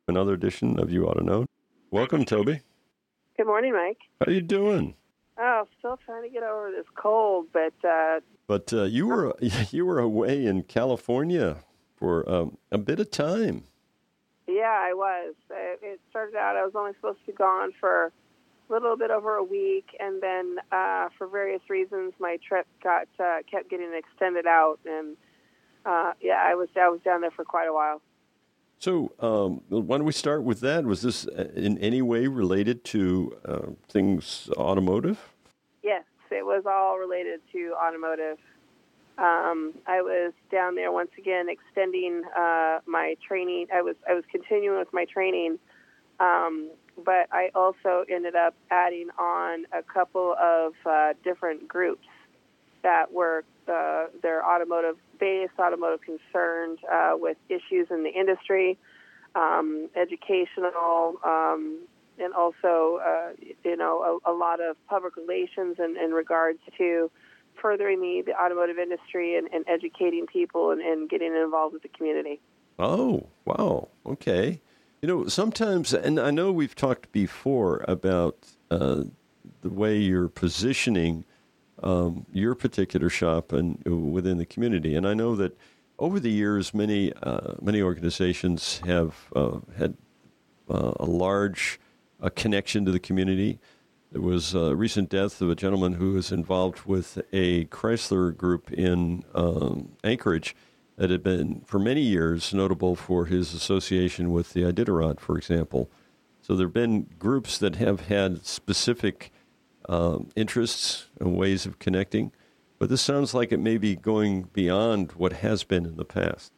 another edition of You Ought to Know. Welcome, Toby. Good morning, Mike. How you doing? Oh, still trying to get over this cold, but you were away in California for a bit of time. Yeah, I was. It started out, I was only supposed to be gone for a little bit over a week, and then for various reasons, my trip kept getting extended out, and I was down there for quite a while. So why don't we start with that? Was this in any way related to things automotive? Yes, it was all related to automotive. I was down there once again extending my training. I was continuing with my training, but I also ended up adding on a couple of different groups that were they're automotive-based, automotive concerned with issues in the industry, educational, and also a lot of public relations in regards to furthering the automotive industry and educating people and getting involved with the community. Oh, wow. Okay. Sometimes, and I know we've talked before about the way you're positioning your particular shop and within the community. And I know that over the years, many organizations have had a large connection to the community. There was a recent death of a gentleman who was involved with a Chrysler group in Anchorage that had been, for many years, notable for his association with the Iditarod, for example. So there have been groups that have had specific interests and ways of connecting, but this sounds like it may be going beyond what has been in the past.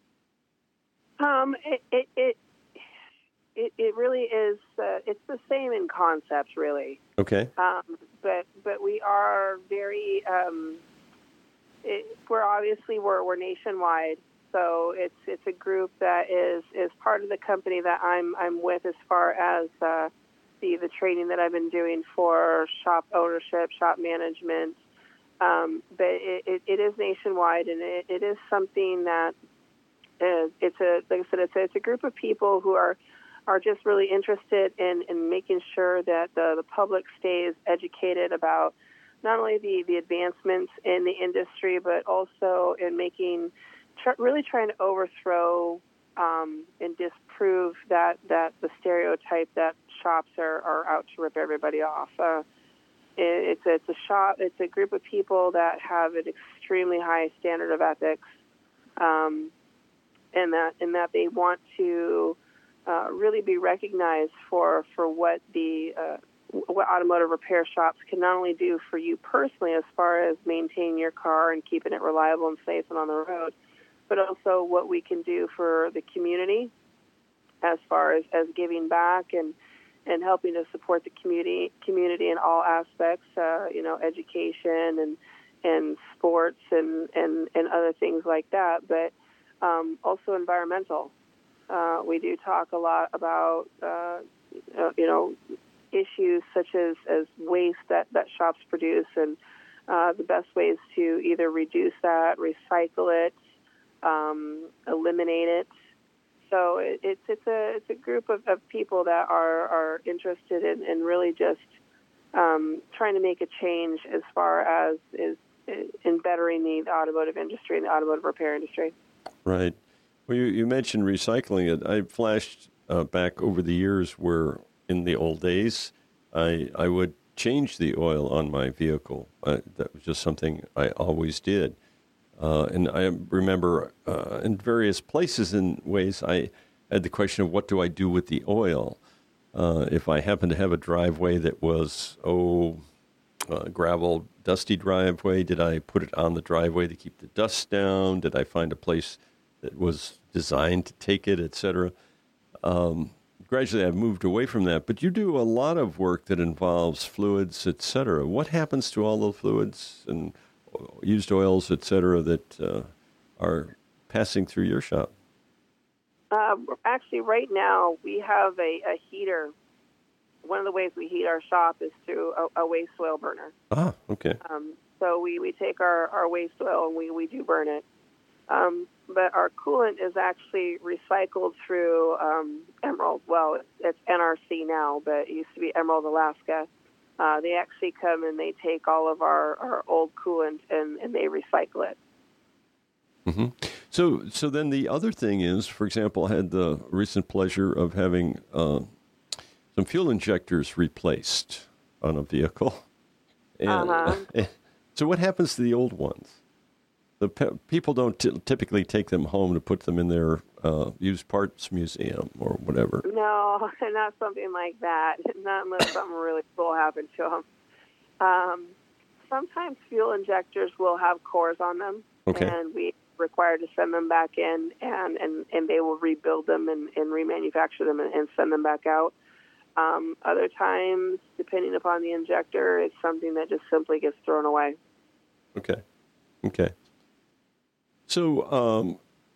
It really is. It's the same in concept, really. Okay. But we are very. We're nationwide, so it's a group that is part of the company that I'm with as far as the training that I've been doing for shop ownership, shop management. But it is nationwide, and it is something that it's a group of people who are just really interested in making sure that the public stays educated about not only the advancements in the industry, but also in really trying to overthrow and disprove that the stereotype that shops are out to rip everybody off. It's a group of people that have an extremely high standard of ethics, and that they want to really be recognized for what what automotive repair shops can not only do for you personally as far as maintaining your car and keeping it reliable and safe and on the road, but also what we can do for the community as far as giving back and helping to support the community in all aspects, education and sports and other things like that, but also environmental. We do talk a lot about, issues such as waste that shops produce and the best ways to either reduce that, recycle it, eliminate it. So it's a group of people that are interested in really just trying to make a change as far as is in bettering the automotive industry and the automotive repair industry. Right. Well, you mentioned recycling it. I flashed back over the years where in the old days I would change the oil on my vehicle. That was just something I always did. And I remember in various places and ways I had the question of what do I do with the oil? If I happen to have a driveway that was, gravel, dusty driveway, did I put it on the driveway to keep the dust down? Did I find a place that was designed to take it, et cetera? Gradually, I've moved away from that. But you do a lot of work that involves fluids, et cetera. What happens to all the fluids and used oils, et cetera, that are passing through your shop? Actually, right now, we have a heater. One of the ways we heat our shop is through a waste oil burner. Ah, okay. So we take our waste oil and we do burn it. But our coolant is actually recycled through Emerald. Well, it's NRC now, but it used to be Emerald, Alaska. They actually come and they take all of our old coolant and they recycle it. Mm-hmm. So then the other thing is, for example, I had the recent pleasure of having some fuel injectors replaced on a vehicle. And so what happens to the old ones? People don't typically take them home to put them in their used parts museum or whatever. No, not something like that. Not unless something really cool happened to them. Sometimes fuel injectors will have cores on them, and we are required to send them back in, and they will rebuild them and remanufacture them and send them back out. Other times, depending upon the injector, it's something that just simply gets thrown away. Okay. So,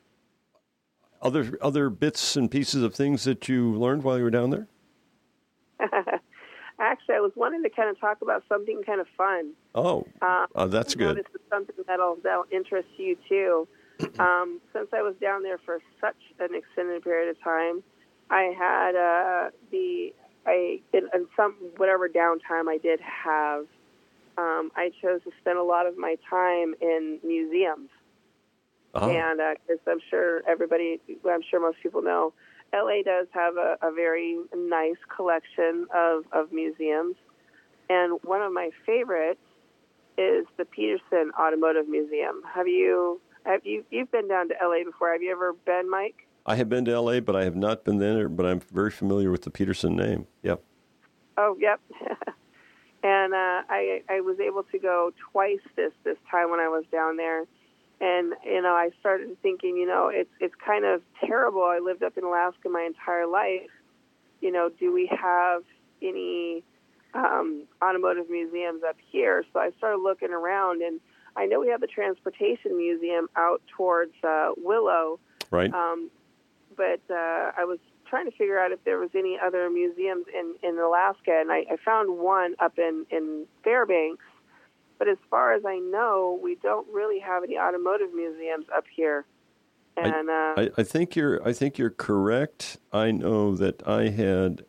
other bits and pieces of things that you learned while you were down there? Actually, I was wanting to kind of talk about something kind of fun. That's good. This is something that'll interest you too. Since I was down there for such an extended period of time, I had in some whatever downtime I did have, I chose to spend a lot of my time in museums. And because I'm sure most people know, LA does have a very nice collection of museums. And one of my favorites is the Petersen Automotive Museum. You've been down to LA before? Have you ever been, Mike? I have been to LA, but I have not been there, but I'm very familiar with the Petersen name. Yep. Oh, yep. And I was able to go twice this time when I was down there. And, I started thinking, it's kind of terrible. I lived up in Alaska my entire life. Do we have any automotive museums up here? So I started looking around, and I know we have the Transportation Museum out towards Willow. Right. But I was trying to figure out if there was any other museums in Alaska, and I found one up in Fairbanks. But as far as I know, we don't really have any automotive museums up here. And I think you're correct. I know that I had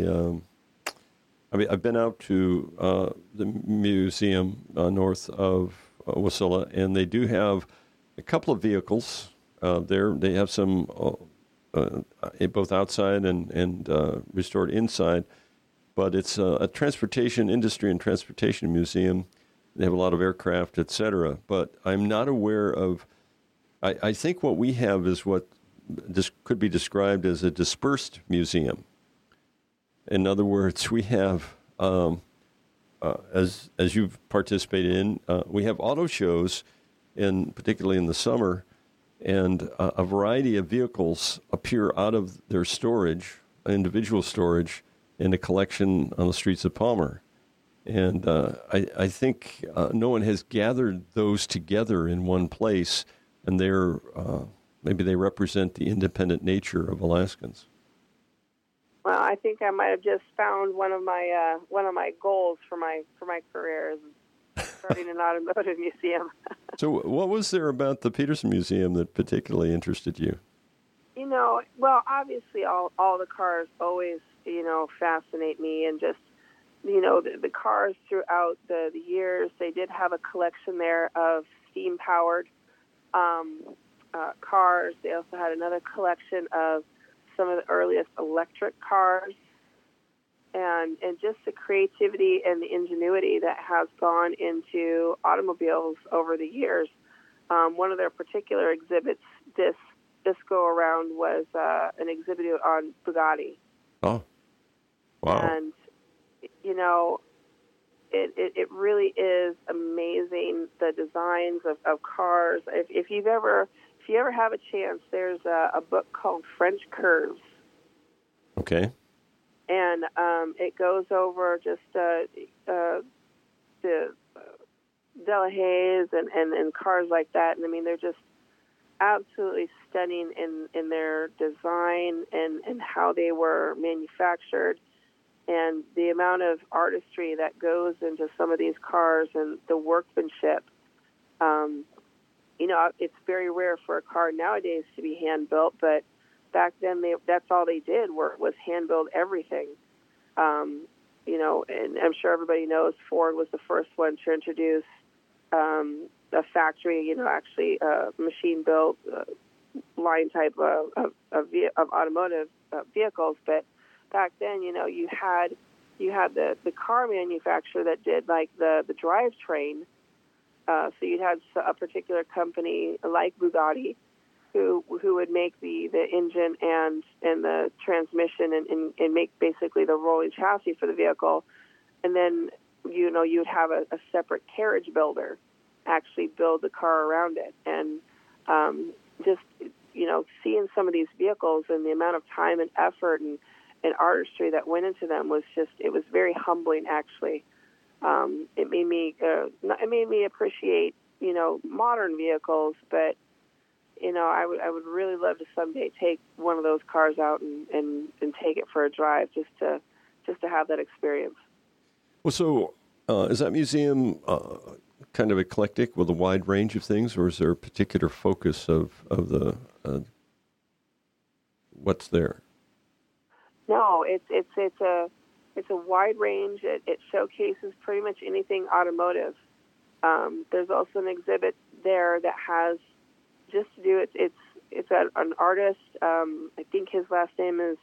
I've been out to the museum north of Wasilla, and they do have a couple of vehicles there. They have some both outside and restored inside. But it's a transportation industry and transportation museum. They have a lot of aircraft, et cetera. But I'm not aware of. I think what we have is what could be described as a dispersed museum. In other words, we have, as you've participated in, we have auto shows, particularly in the summer, and a variety of vehicles appear out of their storage, individual storage, in a collection on the streets of Palmer. And I think no one has gathered those together in one place, and maybe they represent the independent nature of Alaskans. Well, I think I might have just found one of my goals for my career is starting an automotive museum. So, what was there about the Petersen Museum that particularly interested you? Well, obviously, all the cars always fascinate me, and just the cars throughout the years. They did have a collection there of steam-powered cars. They also had another collection of some of the earliest electric cars, and just the creativity and the ingenuity that has gone into automobiles over the years. One of their particular exhibits this go around was an exhibit on Bugatti. Oh, wow! And it really is amazing, the designs of cars. If you ever have a chance, there's a book called French Curves. Okay. And it goes over just the Delahaye's and cars like that. And I mean, they're just absolutely stunning in their design and how they were manufactured, and the amount of artistry that goes into some of these cars and the workmanship. it's very rare for a car nowadays to be hand built, but back then that's all they did was hand build everything. And I'm sure everybody knows Ford was the first one to introduce a factory, actually machine built line type of automotive vehicles. But back then, you had the car manufacturer that did like the drivetrain. So you'd have a particular company like Bugatti who would make the engine and the transmission and make basically the rolling chassis for the vehicle. And then, you'd have a separate carriage builder actually build the car around it. And just, seeing some of these vehicles and the amount of time and effort and artistry that went into them it was very humbling, actually. It made me appreciate, modern vehicles, but, I would really love to someday take one of those cars out and take it for a drive just to have that experience. Well, so is that museum kind of eclectic with a wide range of things, or is there a particular focus of the what's there? No, it's a wide range. It showcases pretty much anything automotive. There's also an exhibit there that has just to do it's an artist. I think his last name is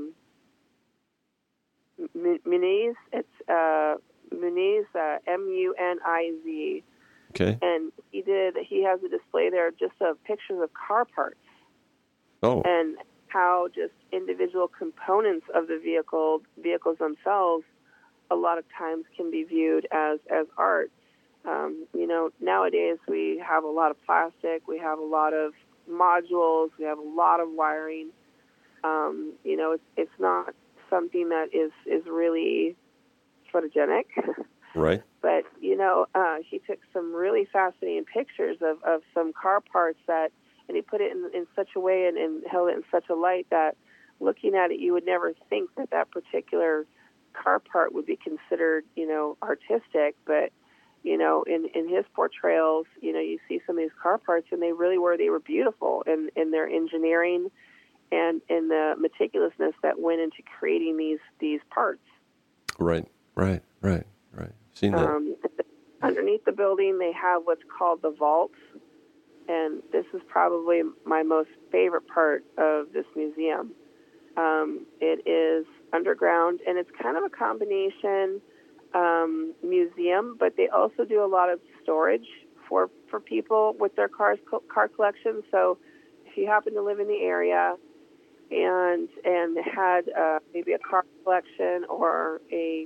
Muniz. It's Muniz, Muniz. Okay. And he has a display there just of pictures of car parts. Oh. And how just individual components of the vehicles themselves a lot of times can be viewed as art. Nowadays we have a lot of plastic, we have a lot of modules, we have a lot of wiring. It's not something that is really photogenic. Right. But, he took some really fascinating pictures of some car parts and he put it in such a way and held it in such a light that looking at it, you would never think that particular car part would be considered, artistic. But, in his portrayals, you see some of these car parts and they were beautiful in their engineering and in the meticulousness that went into creating these parts. Right. Seen that. Underneath the building, they have what's called the vaults. And this is probably my most favorite part of this museum. It is underground, and it's kind of a combination museum, but they also do a lot of storage for people with their car collections. So if you happen to live in the area and had maybe a car collection or a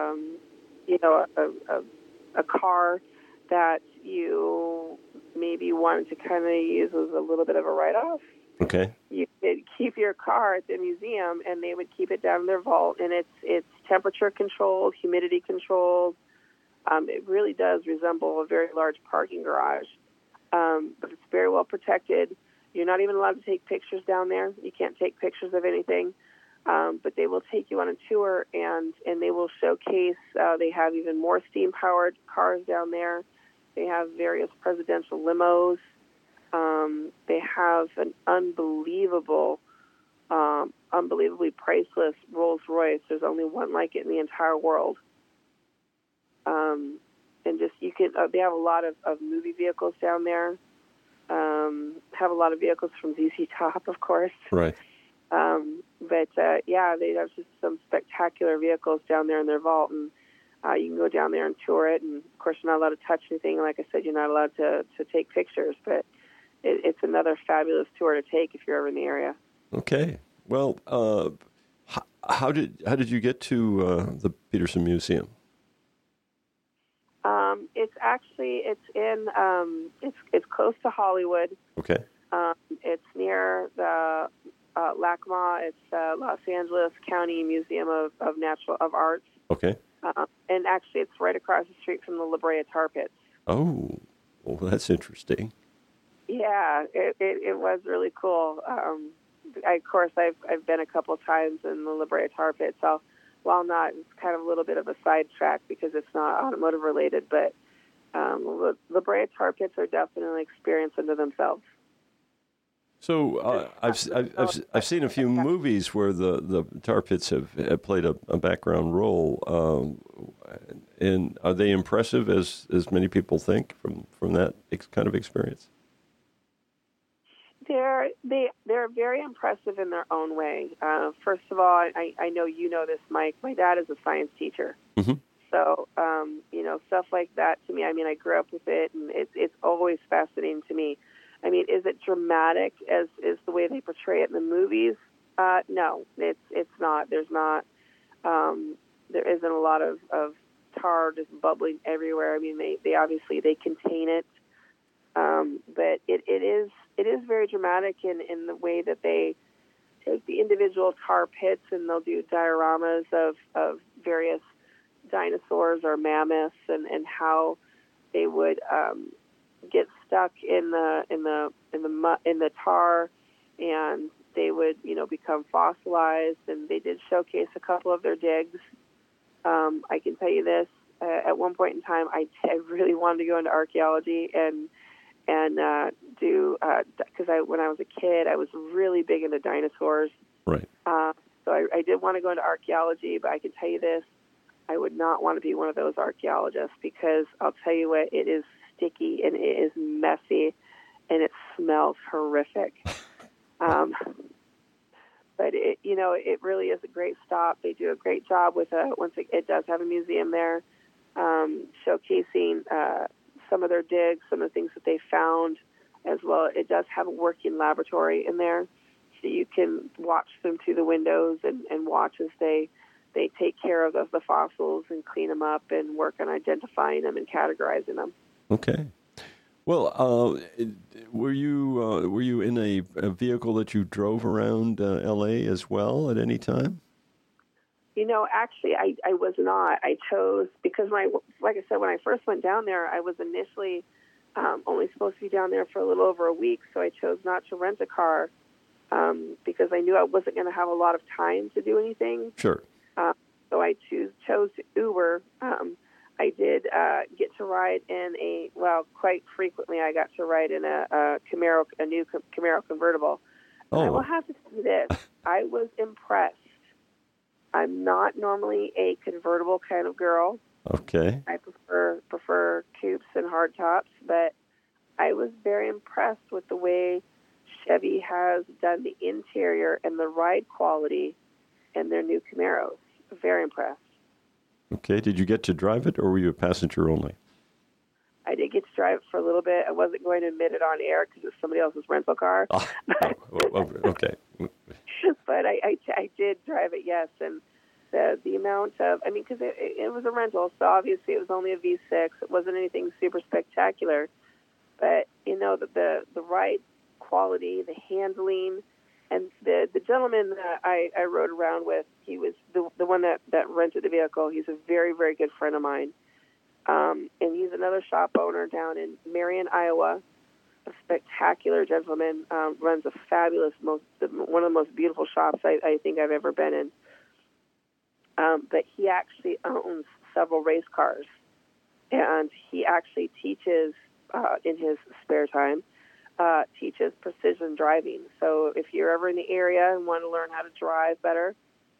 car that you maybe wanted to kind of use as a little bit of a write-off. Okay. You could keep your car at the museum, and they would keep it down in their vault, and it's temperature controlled, humidity controlled. It really does resemble a very large parking garage, but it's very well protected. You're not even allowed to take pictures down there. You can't take pictures of anything, but they will take you on a tour, and they will showcase. They have even more steam-powered cars down there. They have various presidential limos. They have an unbelievably priceless Rolls Royce. There's only one like it in the entire world. And just they have a lot of movie vehicles down there. Have a lot of vehicles from ZZ Top, of course. Right. But they have just some spectacular vehicles down there in their vault, and you can go down there and tour it. And of course, you're not allowed to touch anything. Like I said, you're not allowed to take pictures, but it's another fabulous tour to take if you're ever in the area. Okay. Well, how did you get to the Petersen Museum? It's close to Hollywood. Okay. It's near the LACMA. It's Los Angeles County Museum of Arts. Okay. And actually, it's right across the street from the La Brea Tar Pits. Oh, well, that's interesting. Yeah, it was really cool. Of course, I've been a couple of times in the La Brea Tar Pits. So, while not, it's kind of a little bit of a sidetrack because it's not automotive related, but La Brea tar pits are definitely an experience unto themselves. So I've seen a few movies where the tar pits have played a background role, and are they impressive as many people think from that kind of experience? They're very impressive in their own way. First of all, I know you know this, Mike. My dad is a science teacher, so stuff like that to me. I mean, I grew up with it, and it's always fascinating to me. I mean, is it dramatic as is the way they portray it in the movies? No, it's not. There's not. There isn't a lot of tar just bubbling everywhere. I mean, they obviously they contain it, but it is very dramatic in the way that they take the individual tar pits and they'll do dioramas of various dinosaurs or mammoths and how they would get stuck in the tar, and they would become fossilized. And they did showcase a couple of their digs. I can tell you this: at one point in time, I really wanted to go into archaeology and do because when I was a kid, I was really big into dinosaurs. Right. So I did want to go into archaeology, but I can tell you this: I would not want to be one of those archaeologists, because I'll tell you what, it is sticky and it is messy and it smells horrific. But it really is a great stop. They do a great job with it does have a museum there, showcasing some of their digs, some of the things that they found as well. It does have a working laboratory in there, so you can watch them through the windows and watch as they take care of the fossils and clean them up and work on identifying them and categorizing them. Okay. Well, were you in a vehicle that you drove around L.A. as well at any time? Actually, I was not. I chose because like I said, when I first went down there, I was initially only supposed to be down there for a little over a week, so I chose not to rent a car because I knew I wasn't going to have a lot of time to do anything. Sure. So I chose to Uber. I did get to ride in quite frequently. I got to ride in a new Camaro convertible. Oh. I will have to say this: I was impressed. I'm not normally a convertible kind of girl. Okay. I prefer coupes and hardtops, but I was very impressed with the way Chevy has done the interior and the ride quality in their new Camaros. Very impressed. Okay. Did you get to drive it, or were you a passenger only? I did get to drive it for a little bit. I wasn't going to admit it on air because it was somebody else's rental car. Okay. But I did drive it, yes. And the amount of, because it was a rental, so obviously it was only a V6. It wasn't anything super spectacular. But, the ride quality, the handling, and the gentleman that I rode around with, he was the one that rented the vehicle. He's a very, very good friend of mine. And he's another shop owner down in Marion, Iowa. A spectacular gentleman, runs a fabulous, one of the most beautiful shops I think I've ever been in. But he actually owns several race cars, and he actually teaches in his spare time. Teaches precision driving. So if you're ever in the area and want to learn how to drive better,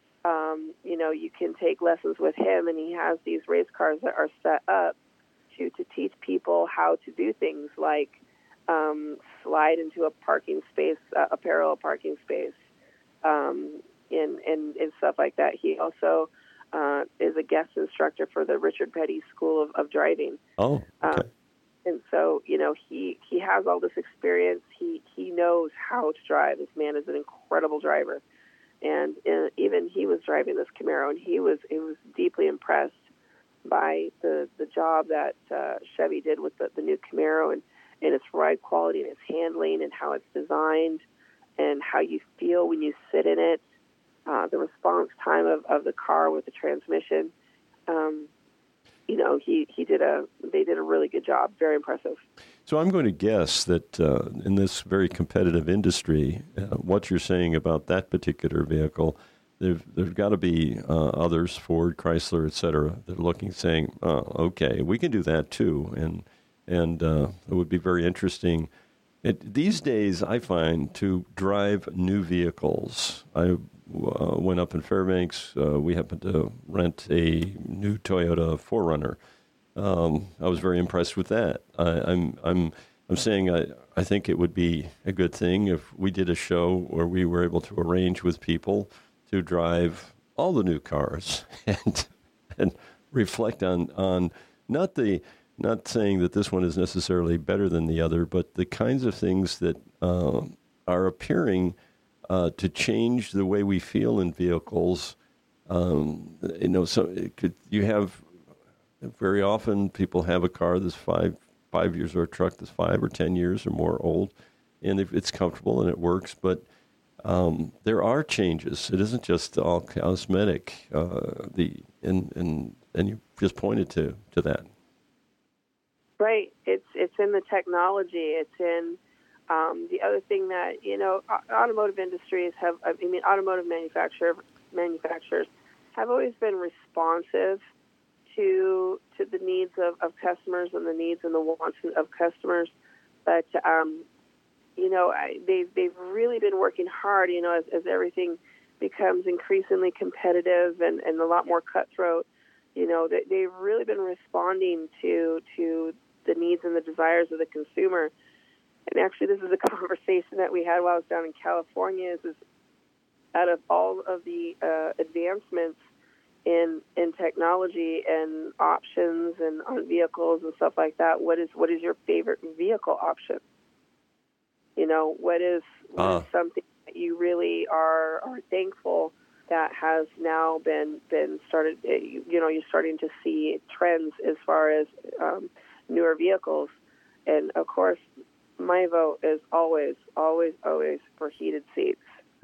you can take lessons with him, and he has these race cars that are set up to teach people how to do things like slide into a parking space, a parallel parking space, and stuff like that. He also is a guest instructor for the Richard Petty School of Driving. Oh, okay. And so, he has all this experience. He knows how to drive. This man is an incredible driver. And even he was driving this Camaro, and he was deeply impressed by the job that Chevy did with the new Camaro and its ride quality and its handling and how it's designed and how you feel when you sit in it, the response time of the car with the transmission. They did a really good job. Very impressive. So I'm going to guess that in this very competitive industry, what you're saying about that particular vehicle, there's got to be others, Ford, Chrysler, et cetera, that are looking, saying, okay, we can do that too. And and it would be very interesting. These days, I find to drive new vehicles. I went up in Fairbanks. We happened to rent a new Toyota 4Runner. I was very impressed with that. I'm saying I think it would be a good thing if we did a show where we were able to arrange with people to drive all the new cars and reflect on not saying that this one is necessarily better than the other, but the kinds of things that are appearing to change the way we feel in vehicles. So you have very often people have a car that's five years, or a truck that's 5 or 10 years or more old, and it's comfortable and it works, but there are changes. It isn't just all cosmetic. And you just pointed to that. Right. It's in the technology. It's in the other thing that automotive industries automotive manufacturers have always been responsive to the needs of customers and the needs and the wants of customers, but they've really been working hard. As everything becomes increasingly competitive and a lot more cutthroat, they've really been responding to the needs and the desires of the consumer. And actually, this is a conversation that we had while I was down in California. Is out of all of the advancements in technology and options and on vehicles and stuff like that, what is your favorite vehicle option? What is something that you really are thankful that has now been started? You're starting to see trends as far as newer vehicles, and of course, my vote is always for heated seats.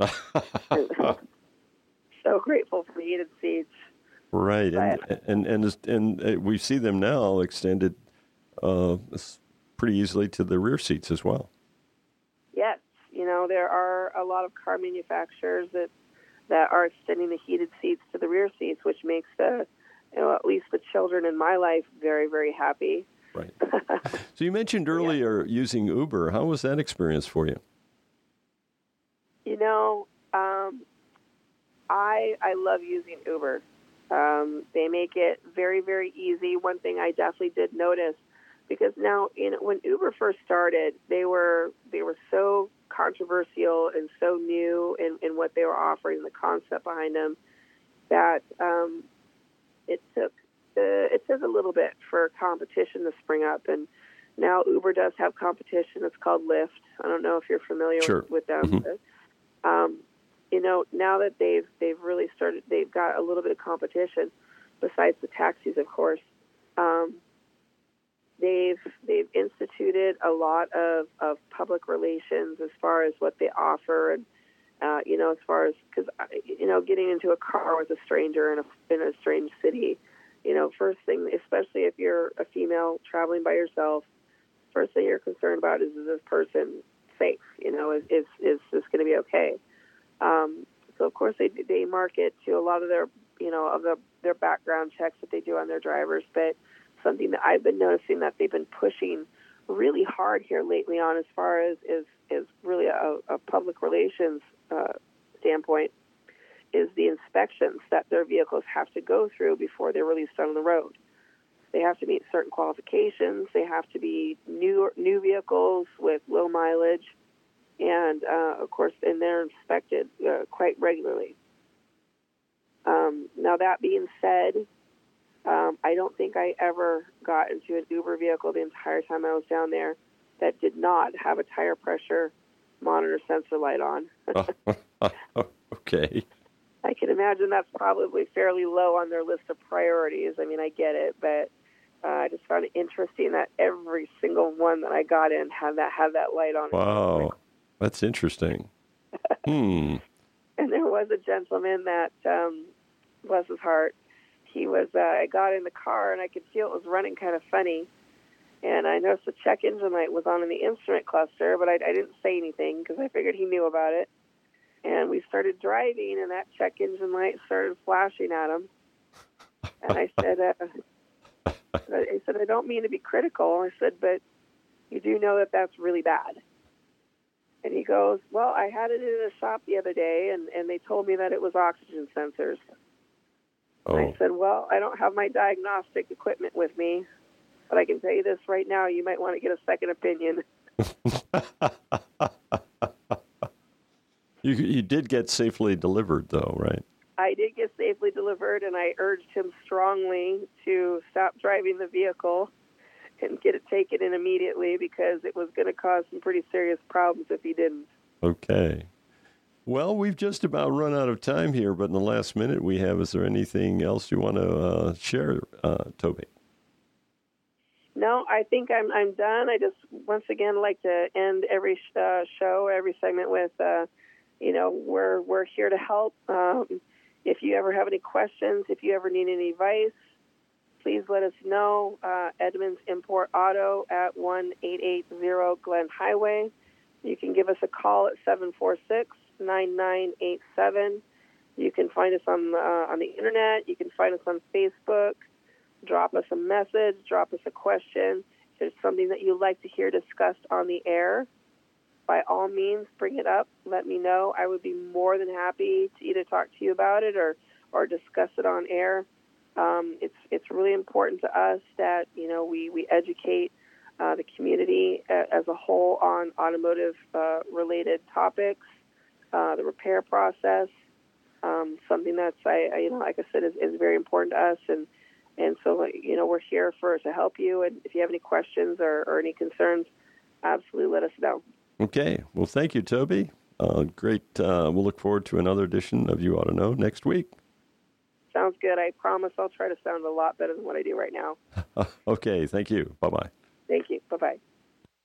So grateful for heated seats. Right, and we see them now extended pretty easily to the rear seats as well. Yes, there are a lot of car manufacturers that are extending the heated seats to the rear seats, which makes at least the children in my life very, very happy. Right. So you mentioned earlier using Uber. How was that experience for you? I love using Uber. They make it very, very easy. One thing I definitely did notice, because now when Uber first started, they were so controversial and so new in what they were offering, the concept behind them, that it took a little bit for competition to spring up. And now Uber does have competition. It's called Lyft. I don't know if you're familiar with them. Mm-hmm. But, now that they've really started, they've got a little bit of competition besides the taxis, of course. They've instituted a lot of public relations as far as what they offer, and as far as, because getting into a car with a stranger in a strange city, first thing, especially if you're a female traveling by yourself, first thing you're concerned about is this person safe? Is this going to be okay? So of course they market to a lot of their their background checks that they do on their drivers, but something that I've been noticing that they've been pushing really hard here lately on, as far as is really a public relations standpoint, is the inspections that their vehicles have to go through before they're released on the road. They have to meet certain qualifications. They have to be new vehicles with low mileage, and of course, and they're inspected quite regularly. Now, that being said, I don't think I ever got into an Uber vehicle the entire time I was down there that did not have a tire pressure monitor sensor light on. Okay. I can imagine that's probably fairly low on their list of priorities. I mean, I get it, but I just found it interesting that every single one that I got in had that light on. Wow, that's interesting. And there was a gentleman that, bless his heart, he was. I got in the car and I could feel it was running kind of funny, and I noticed the check engine light was on in the instrument cluster, but I didn't say anything because I figured he knew about it. And we started driving, and that check engine light started flashing at him. And I said, I said, I don't mean to be critical. I said, but you do know that that's really bad. And he goes, well, I had it in a shop the other day, and they told me that it was oxygen sensors. Oh. I said, well, I don't have my diagnostic equipment with me, but I can tell you this right now, you might want to get a second opinion. You did get safely delivered, though, right? I did get safely delivered, and I urged him strongly to stop driving the vehicle and get it taken in immediately because it was going to cause some pretty serious problems if he didn't. Okay. Well, we've just about run out of time here, but in the last minute we have, is there anything else you want to share, Toby? No, I think I'm done. I just, once again, like to end every show, every segment with, we're here to help. If you ever have any questions, if you ever need any advice, please let us know. Edmunds Import Auto at 1880 Glen Highway. You can give us a call at 746-9987. You can find us on the internet. You can find us on Facebook. Drop us a message. Drop us a question. If there's something that you'd like to hear discussed on the air, by all means, bring it up. Let me know. I would be more than happy to either talk to you about it or discuss it on air. It's really important to us that we educate the community as a whole on automotive related topics, the repair process, something that's like I said is very important to us, and so we're here to help you. And if you have any questions or any concerns, absolutely let us know. Okay. Well, thank you, Toby. Great. We'll look forward to another edition of You Ought to Know next week. Sounds good. I promise I'll try to sound a lot better than what I do right now. Okay. Thank you. Bye-bye. Thank you. Bye-bye.